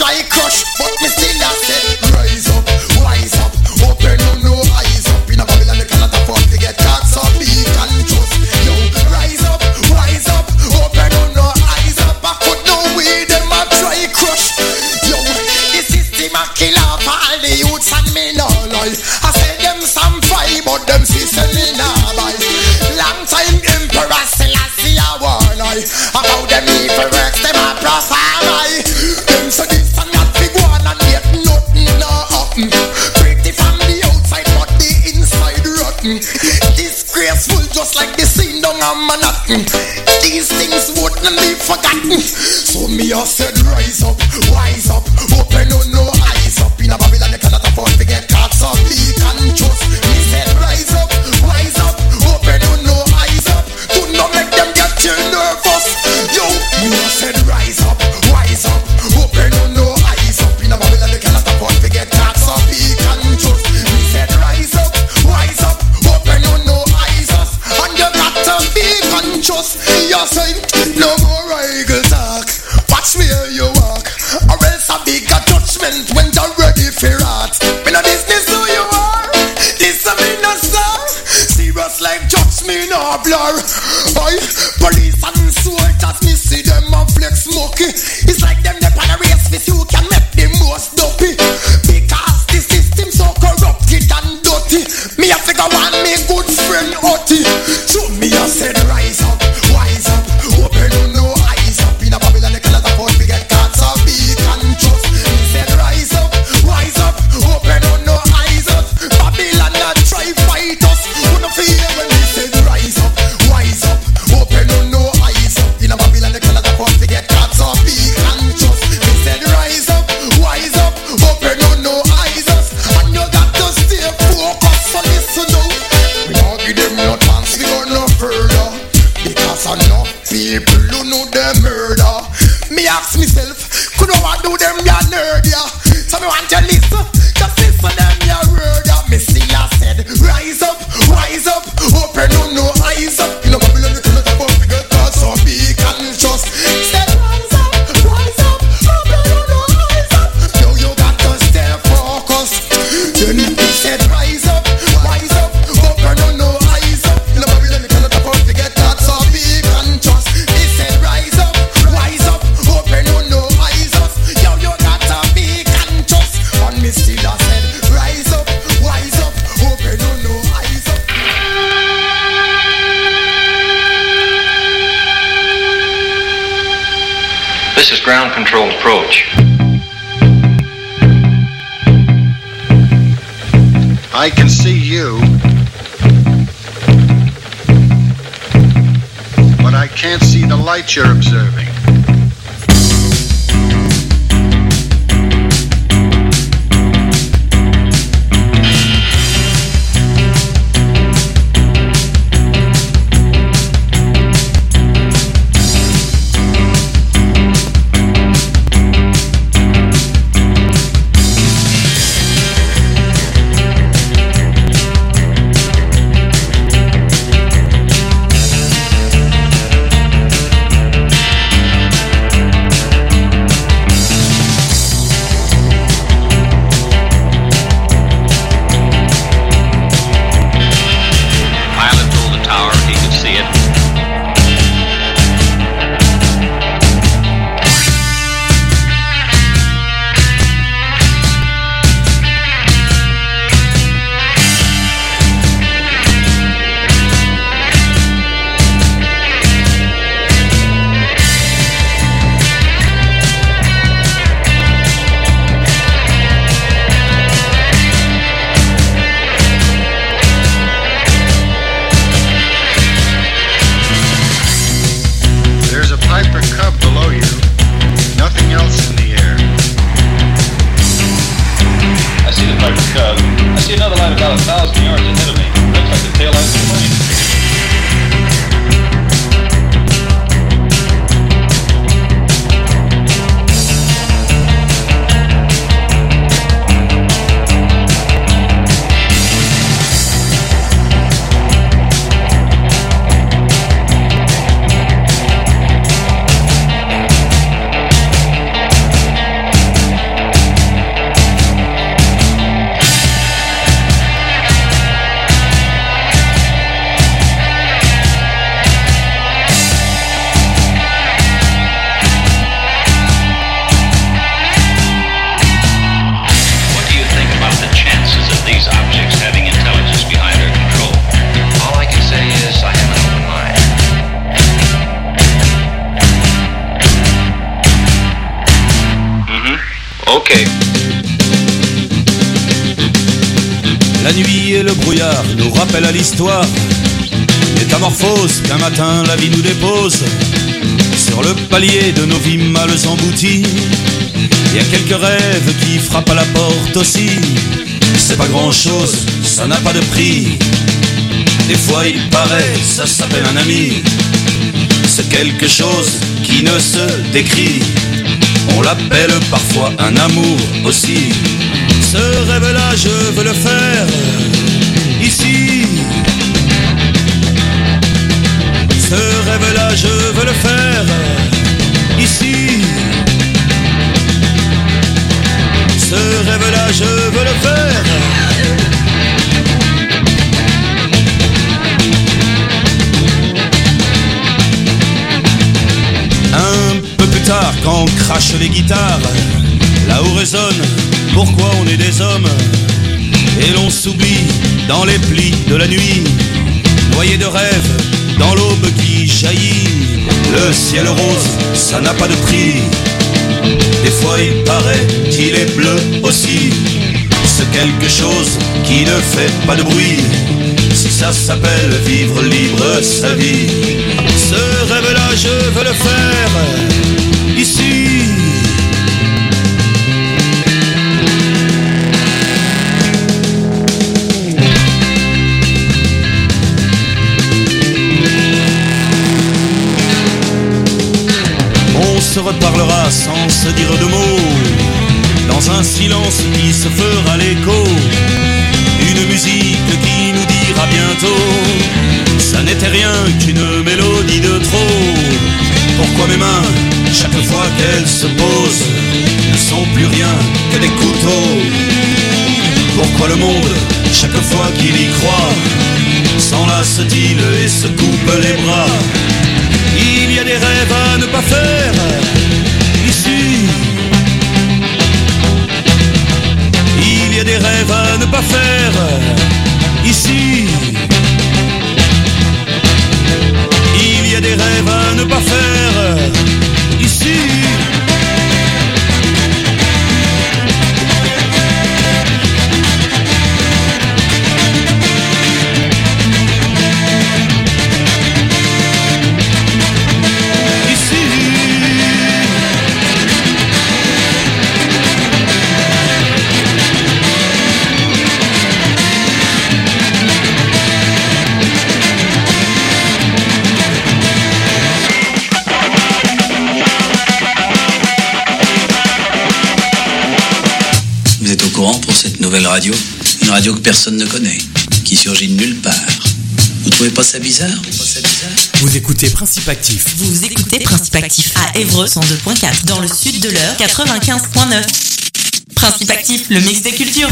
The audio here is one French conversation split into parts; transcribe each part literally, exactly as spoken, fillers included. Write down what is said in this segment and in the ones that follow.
try crush, but me still a say rise up, wise up, open no no eyes up. In a Babylon they cannot afford to get caught, so be conscious. Yo, rise up, wise up, open no no eyes up. I could no way them a try crush. Yo, the system a kill off all the youths and me no lie. I say them some fight, but them system me nah buy. Long time Emperor Selassie a warn I about them evil works them a prosper. Them say this and that big one and yet nothing nah happen. Pretty from the outside but the inside rotten. Disgraceful just like the scene down on Manhattan. These things wouldn't be forgotten. So me a said rise up, wise up, open no no eyes up. In a Babylon they cannot afford to get caught, so be conscious. Me said rise up, wise up, open no no eyes up. Do not make them get you nervous. Yo, me a said rise up, wise up, open no no eyes up. In a Babylon they cannot afford to get caught, so be conscious. Me said rise up, wise up, open no no eyes up. And you got to be conscious. You say no more eagle talk. Watch where you walk, or else a bigger judgment when you're ready for rat. Me no business who you are. This a me no star. Serious like judge me no blur. Boy, police and soldiers me see them a flex smoky. It's like them they pan a race with you can make the most dopey. Because the system so corrupted and dirty. Me a figure one me good friend Oti. So me a said rise up, wise up, open no eyes up. In a Babylon they cannot afford to get caught, so be conscious. Me said rise up, wise up, open no eyes up. Babylon not try fight us. Wanna feel when me said rise up, wise up, open no eyes up. In a Babylon they cannot afford to get caught, so be conscious. Me said rise up, wise up, open no eyes up. And you got to stay focused. So listen now, we don't give them no chance, we go no further. Because enough people who know them murder. Me ask myself, could I do them ya nerd ya? So me want to listen, just listen them ya word ya. Me still a said, rise up, wise up, open no no eyes up. In a Babylon we cannot afford to get caught, so be conscious. Said rise up, rise up, open no no eyes up. Yo, you got to stay focused. Then he said rise up, wise up, open no no eyes up. In a Babylon we cannot afford to get caught, so be conscious. He said rise up, wise up, open no no eyes up. Yo, you got to be conscious. And me still a said rise up, wise up, open no no eyes up. This is ground control approach. I can see you, but I can't see the light you're observing. Ok. La nuit et le brouillard nous rappellent à l'histoire. Métamorphose qu'un matin la vie nous dépose sur le palier de nos vies mal embouties. Il y a quelques rêves qui frappent à la porte aussi. C'est pas grand chose, ça n'a pas de prix. Des fois il paraît, ça s'appelle un ami. C'est quelque chose qui ne se décrit. On l'appelle parfois un amour aussi. Ce rêve-là, je veux le faire ici. Ce rêve-là, je veux le faire ici. Ce rêve-là, je veux le faire. Un peu plus tard, quand crachent les guitares, là où résonne pourquoi on est des hommes, et l'on s'oublie dans les plis de la nuit, noyé de rêves dans l'aube qui jaillit. Le ciel rose, ça n'a pas de prix. Des fois il paraît qu'il est bleu aussi. C'est quelque chose qui ne fait pas de bruit. Si ça s'appelle vivre libre sa vie. Ce rêve-là, je veux le faire ici. On se reparlera sans se dire de mots, dans un silence qui se fera l'écho. Une musique qui nous dira bientôt, ça n'était rien qu'une mélodie de trop. Pourquoi mes mains, chaque fois qu'elles se posent, ne sont plus rien que des couteaux? Pourquoi le monde, chaque fois qu'il y croit, s'enlace-t-il et se coupe les bras? Il y a des rêves à ne pas faire ici. Il y a des rêves à ne pas faire ici. Il y a des rêves à ne pas faire ici. Pour cette nouvelle radio, une radio que personne ne connaît, qui surgit de nulle part. Vous trouvez pas ça bizarre? Vous écoutez Principe Actif. Vous écoutez Principe Actif à Évreux cent deux point quatre, dans le sud de l'Eure quatre-vingt-quinze point neuf. Principe Actif, le mix des cultures.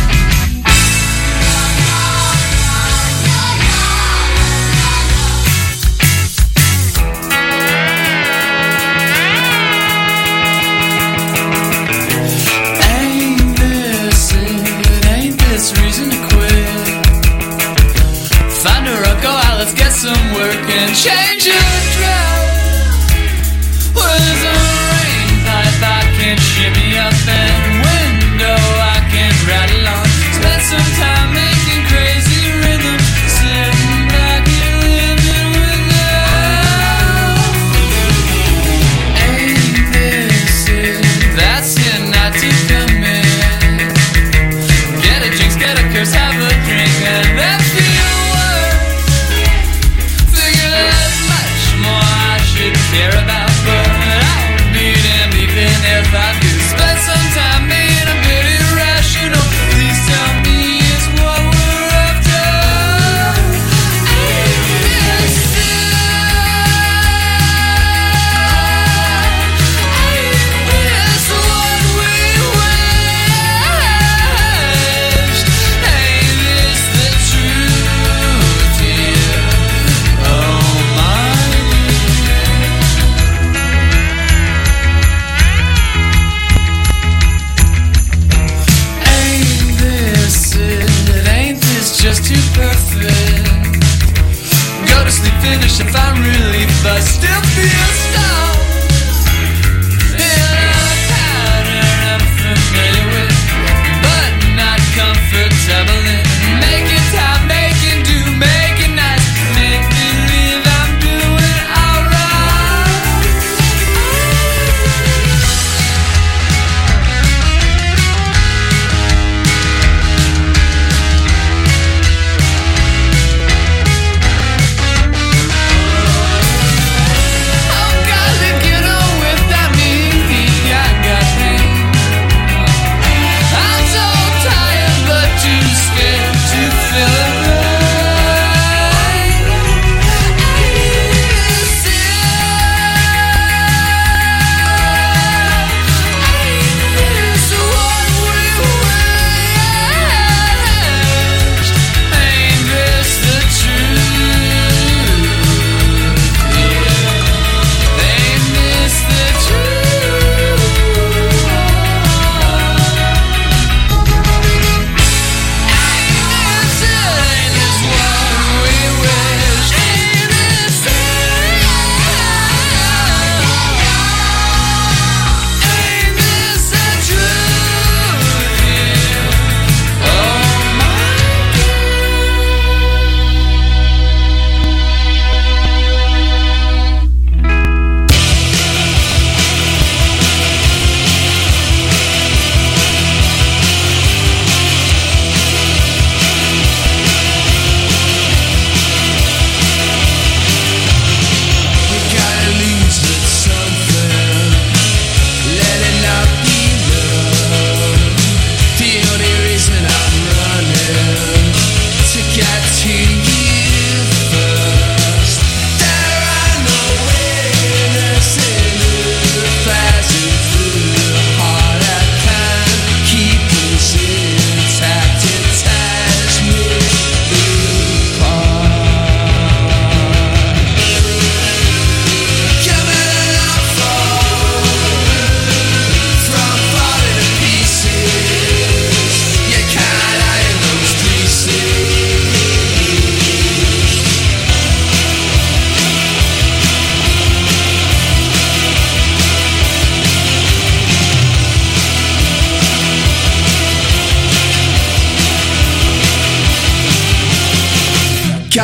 Reason to quit. Find a rock, go out, let's get some work and change your drive. Where's a rain pipe I can shimmy up and window I can rattle on.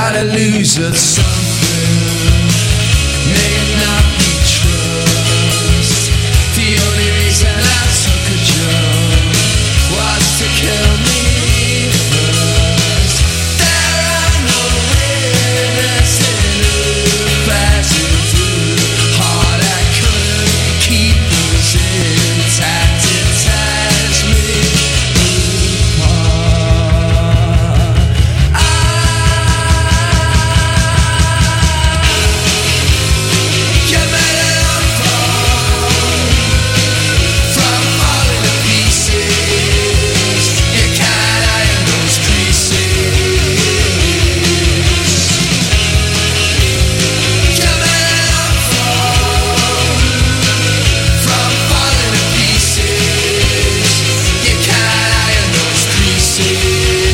gotta lose at something, may it not be trust. The only reason I took a drug was to kill me first. There are no winners in a passing through the heart. I couldn't keep us intact. It tears me apart. You made it all fall from falling to pieces. You can't iron those creases. You made it all fall from falling to pieces. You can't iron those creases.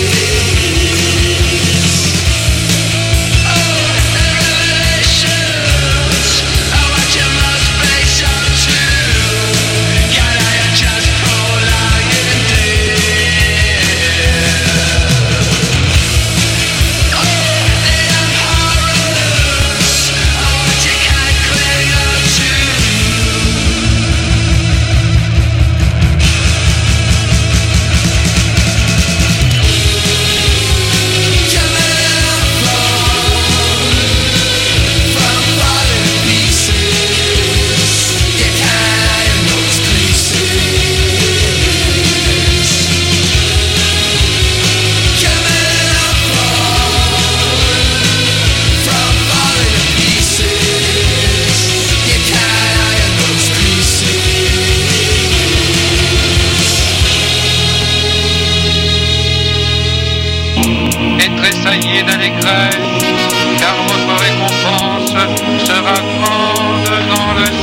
Et tressaillez d'allégresse, car votre récompense sera grande dans le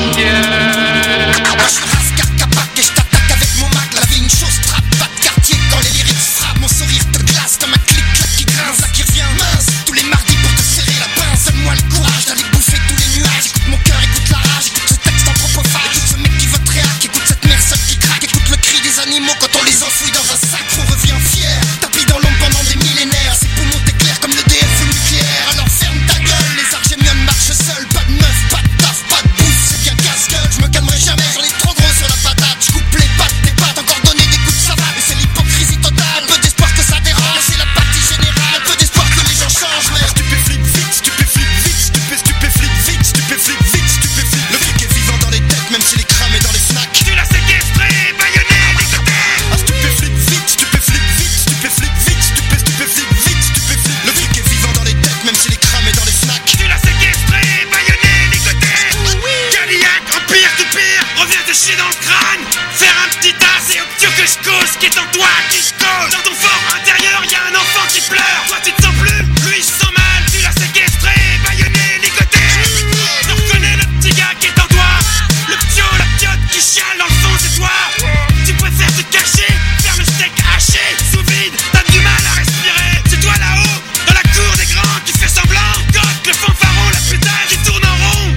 ciel. Je suis rascar capac et je t'attaque avec mon mag. La vie une chose trappe, pas de quartier quand les lyrics frappent. Mon sourire te glace comme un clic-clac qui grince. Là qui revient mince, tous les mardis pour te serrer la pince. Donne-moi le courage d'aller bouffer tous les nuages. Écoute mon cœur, écoute la rage, écoute ce texte anthropophage. Écoute ce mec qui vote réac, écoute cette mère seule qui craque. Écoute le cri des animaux quand on les enfouit dans un sac. On revient fier, tapis dans l'ombre pendant des millénaires. Ses poumons t'éclairent comme le D F nucléaire. Alors ferme ta gueule, les argémions marchent seuls. Pas de meuf, pas de taf, pas de bouffe, c'est bien casse-gueule. Je me calmerai jamais, j'en ai trop gros sur la patate. Je coupe les pattes, tes pattes, encore donner des coups de savate. Et c'est l'hypocrisie totale, peu d'espoir que ça dérange. C'est la partie générale, peu d'espoir que les gens changent. Mais stupéflip vite, stupéflip vite, stupé, stupéflip vite, stupéflip vite, stupéflip. Le fric est vivant dans les têtes, même s'il est cramé dans les snacks. Tu l'as séquestré, baïonné, décoté. Ah, stupéflip vite, stupéflip vite, stupéflip vite, stupé, stupéflip vite, stupéflip. Le fric est vivant dans les têtes, même s'il est cramé dans les snacks. Tu l'as séquestré, baïonné, décoté. Cadillac, empire du pire, reviens te chier dans le crâne. Faire un petit tas, c'est obtus que je cause, qui est en toi, qui je cause. Dans ton fort intérieur, y'a un enfant qui pleure. Toi tu te sens plus, lui il se sent mal. Tu l'as séquestré, baïonné, décoté. Tu reconnais le petit gars qui est en toi. Le ptio, la piote qui chiale dans le fond, c'est toi. Tu préfères te cacher, faire le steak haché, sous vide, t'as du mal à respirer. C'est toi là-haut, dans la cour des grands, qui fait semblant. Goth, le fanfaron, la putain qui tourne en rond.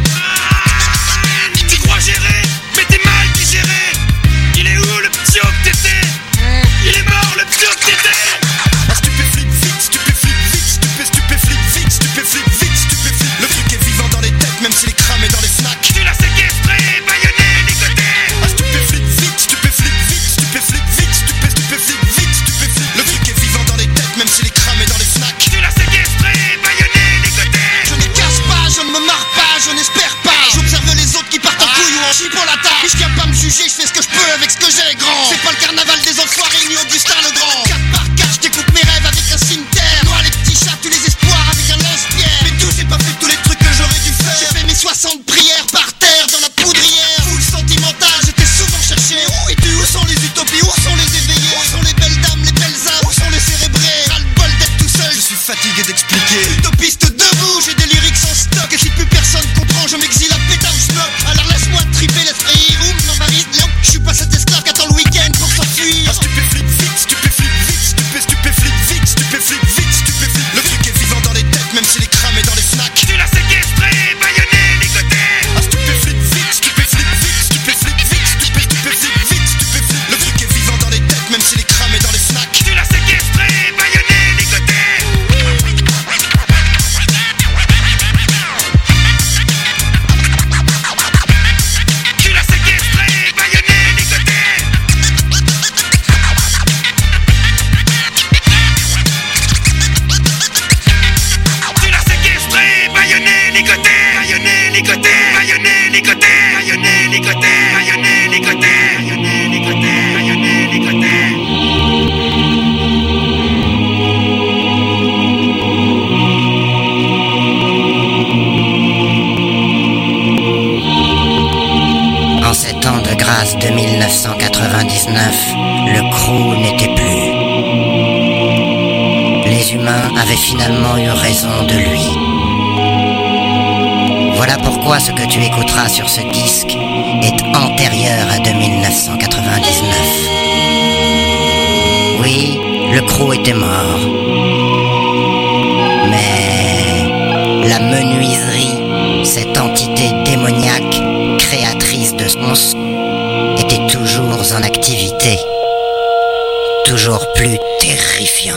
Ah, tu crois gérer, mais t'es mal digéré. Il est où le ptio que t'étais? Il est mort le ptio que t'étais. Ah, stupéflip vite, stupéflip vite, stupé, stupéflip vite, stupéflip vite, stupéflip. Le fric est vivant dans les têtes, même s'il est cramé dans les snacks. Tu l'as séquestré, baïonné, décoté. Ah, stupéflip vite, stupéflip vite, stupéflip vite, stupé, stupéflip vite, stupéflip. Le fric est vivant dans les têtes, même s'il est cramé dans les snacks. Tu l'as séquestré, baïonné, décoté. Je ne casse pas, je ne me marre pas, je n'espère pas. J'observe les autres qui partent en couille ou en chie pour la table. Je viens pas me juger, je fais ce que je peux avec ce que j'ai, grand. C'est pas le carnaval des enfoirés ni Augustin le Grand. quatre par quatre, je découpe mes rêves avec un cimetière. Moi les petits chats, tous les espoirs avec un lance-pierre. Mais tout, j'ai pas fait tous les trucs que j'aurais dû faire. J'ai fait mes soixante prières par terre dans la poudrière. Full sentimental, j'étais souvent cherché. Mais où es-tu? Où sont les utopies? Où sont les éveillés? Où sont les belles dames, les belles âmes? Où sont les cérébrés? Ras-le-bol d'être tout seul, je suis fatigué d'expliquer. Utopiste debout, j'ai des lyrics en stock. Et si plus personne comprend, je m'exile à pétard ou schnock. Alors laisse-moi triper, laisse rire ou non, Marie, non. Je suis pas cet esclave qu'attend Louis quatre-vingt-dix-neuf, le crew n'était plus. Les humains avaient finalement eu raison de lui. Voilà pourquoi ce que tu écouteras sur ce disque est antérieur à deux mille neuf cent quatre-vingt-dix-neuf. Oui, le crew était mort. Mais la menuiserie, cette entité démoniaque, créatrice de sons, était toujours en activité, toujours plus terrifiante.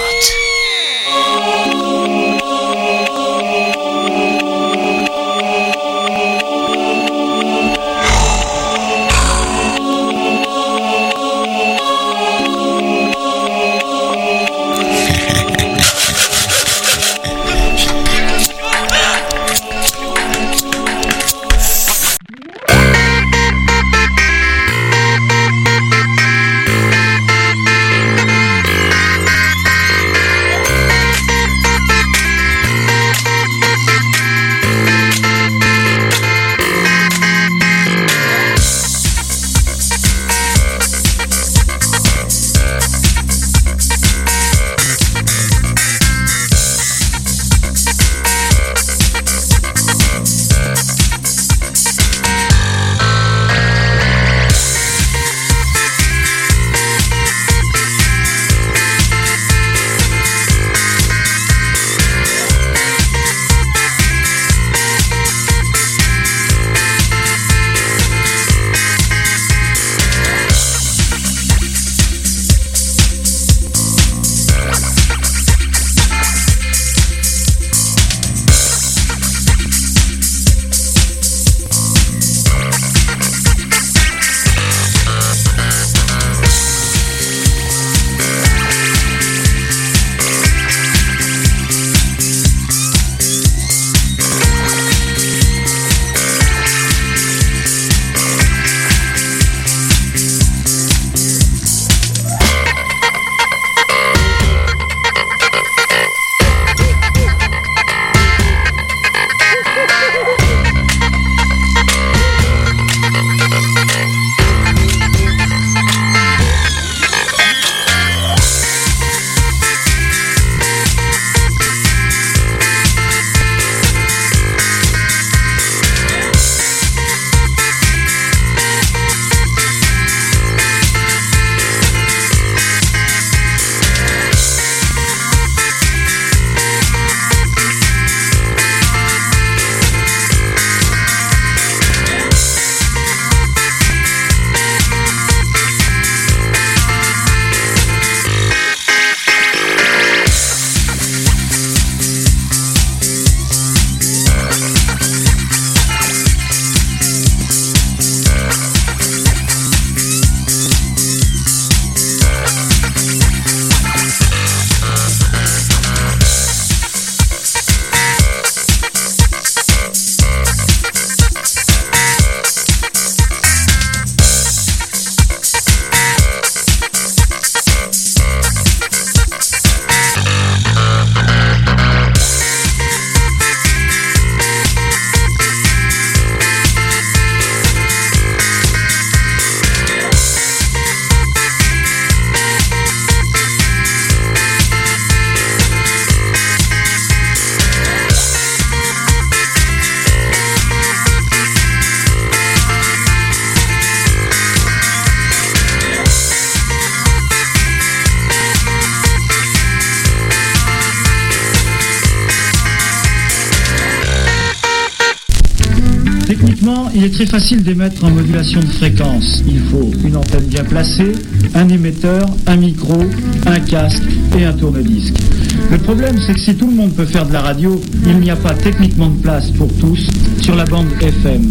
Techniquement, il est très facile d'émettre en modulation de fréquence. Il faut une antenne bien placée, un émetteur, un micro, un casque et un tourne-disque. Le problème, c'est que si tout le monde peut faire de la radio, il n'y a pas techniquement de place pour tous sur la bande F M.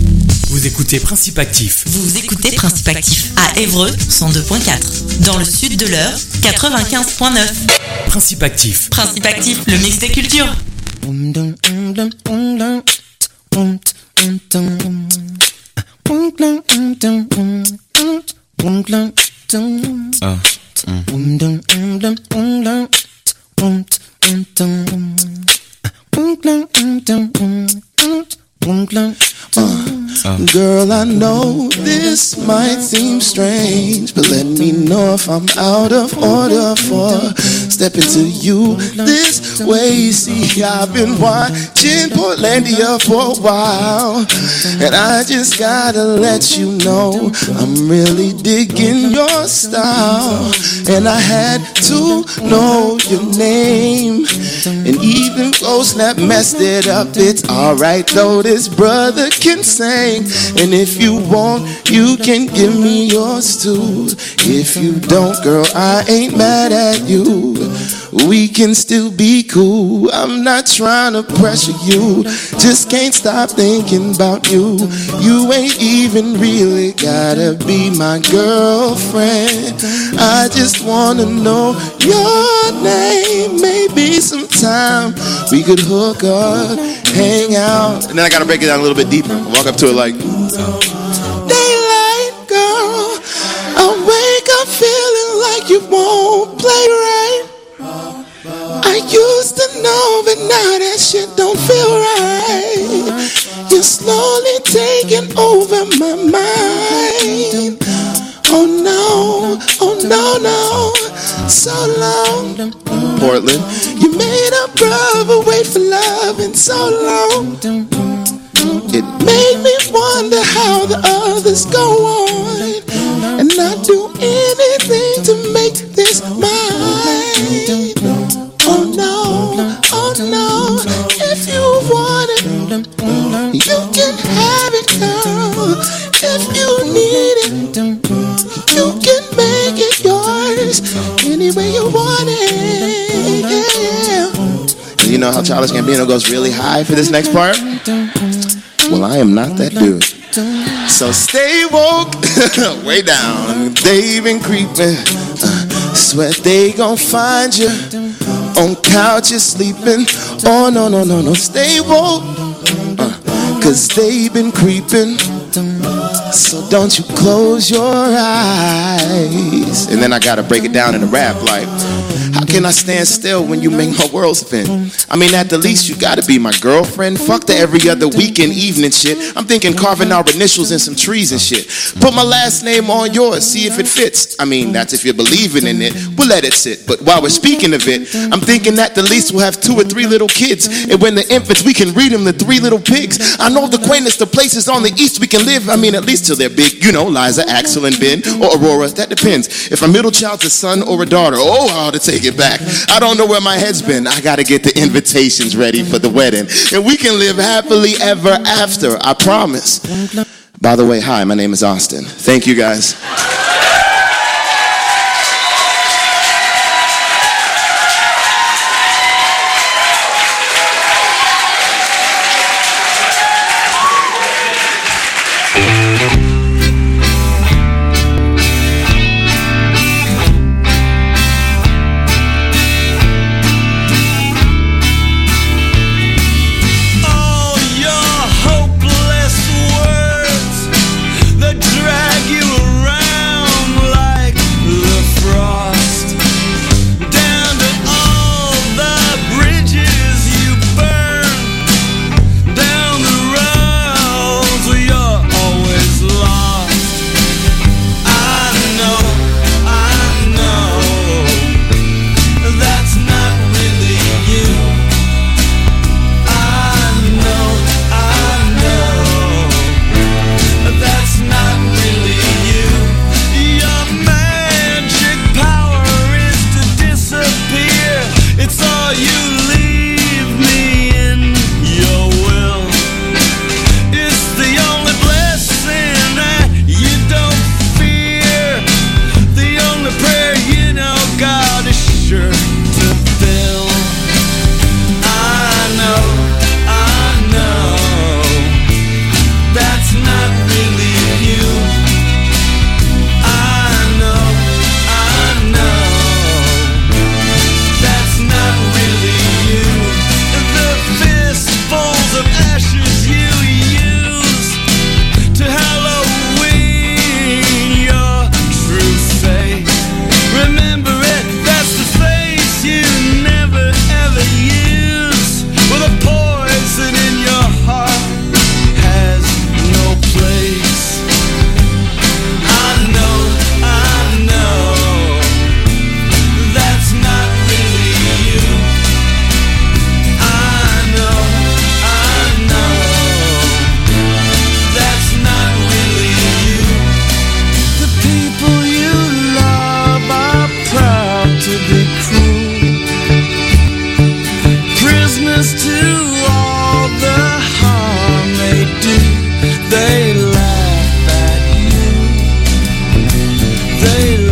Vous écoutez Principe Actif. Vous écoutez Principe Actif à Évreux cent deux point quatre. Dans le sud de l'Eure, quatre-vingt-quinze point neuf. Principe Actif. Principe Actif, le mix des cultures. Ah. Uh. Girl, I know this might seem strange, but let me know if I'm out of order for stepping to you this way. See, I've been watching Portlandia for a while, and I just gotta let you know I'm really digging your style. And I had to know your name, and even though Snap messed it up, it's alright though, this brother can sing. And if you want, you can give me yours too. If you don't, girl, I ain't mad at you. We can still be cool. I'm not trying to pressure you, just can't stop thinking about you. You ain't even really gotta be my girlfriend. I just wanna know your name. Maybe sometime we could hook up, hang out. And then I gotta break it down a little bit deeper. Walk up to it like, daylight, girl, I wake up feeling like you won't play right. I used to know, but now that shit don't feel right. You're slowly taking over my mind. Oh no, oh no, no, so long. Portland, you made a brother wait for love and so long. It made me wonder how the others go on, and not do anything to make this mine. Oh no, oh no, if you want it, you can have it, girl. If you need it, you can make it yours any way you want it, yeah. And you know how Childish Gambino goes really high for this next part? Well, I am not that dude. So stay woke, way down. They been creeping, uh, sweat they gon' find you on couches sleeping. Oh no, no, no, no, stay woke, uh, cause they been creeping. So don't you close your eyes. And then I gotta break it down in a rap like, how can I stand still when you make my world spin? I mean, at the least you gotta be my girlfriend. Fuck the every other weekend evening shit. I'm thinking carving our initials in some trees and shit. Put my last name on yours, see if it fits. I mean, that's if you're believing in it, we'll let it sit. But while we're speaking of it, I'm thinking at the least we'll have two or three little kids, and when the infants, we can read them the Three Little Pigs. I know the quaintest of places on the east we can live. I mean, at least till they're big, you know, Liza, Axel, and Ben, or Aurora, that depends. If a middle child's a son or a daughter, oh, how to take it back. I don't know where my head's been. I gotta get the invitations ready for the wedding, and we can live happily ever after, I promise. By the way, hi, my name is Austin. Thank you, guys. Drag you around. say